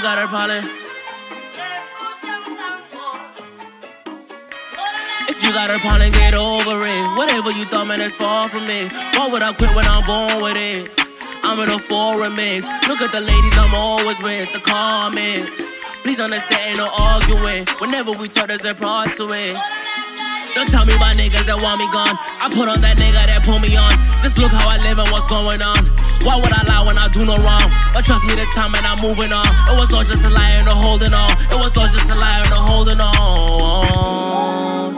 got a problem, if you got a problem, get over it. Whatever you thought, man, that's far from me. Why would I quit when I'm born with it? I'm in a foreign mix. Look at the ladies I'm always with, the car I'm in. Please understand, ain't no arguing. Whenever we talk, there's a price to it. Don't tell me about niggas that want me gone. I put on that nigga that put me on. Just look how I live and what's going on. Why would I lie when I do no wrong? But trust me this time and I'm moving on. It was all just a lie and a holding on. It was all just a lie and a holding on.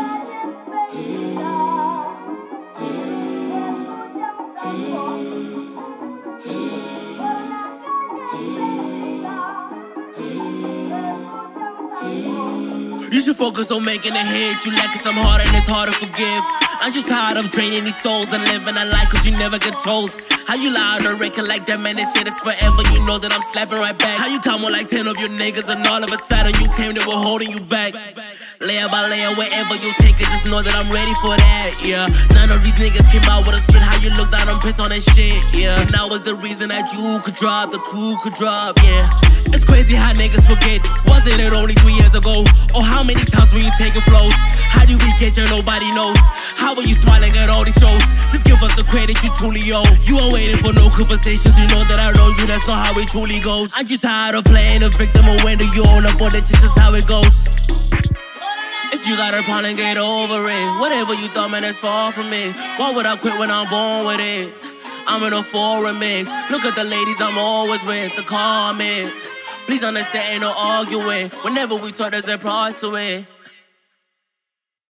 You should focus on making a hit. You like it some hard and it's hard to forgive. I'm just tired of draining these souls and living a life cause you never get told. How you lie on a record like that, man, this shit is forever. You know that I'm slapping right back. How you come with like 10 of your niggas and all of a sudden you came, they were holding you back. Layer by layer, wherever you take it, just know that I'm ready for that, yeah. None of these niggas came out with a split. How you look down and piss on that shit, yeah. And that was the reason that you could drop, the crew could drop, yeah. It's crazy how niggas forget. Wasn't it only 3 years ago? Or how many times were you taking flows? How did we get here? Nobody knows. How are you smiling at all these shows? Just give us the credit you truly owe. You ain't waiting for no conversations. You know that I know you, that's not how it truly goes. I'm just tired of playing the victim, or when do you own up on it? This is how it goes. If you got a problem, get over it. Whatever you thought, man, that's far from me. Why would I quit when I'm born with it? I'm in a foreign mix. Look at the ladies I'm always with, the car I'm in. Please understand, ain't no arguing. Whenever we talk, there's a price to it.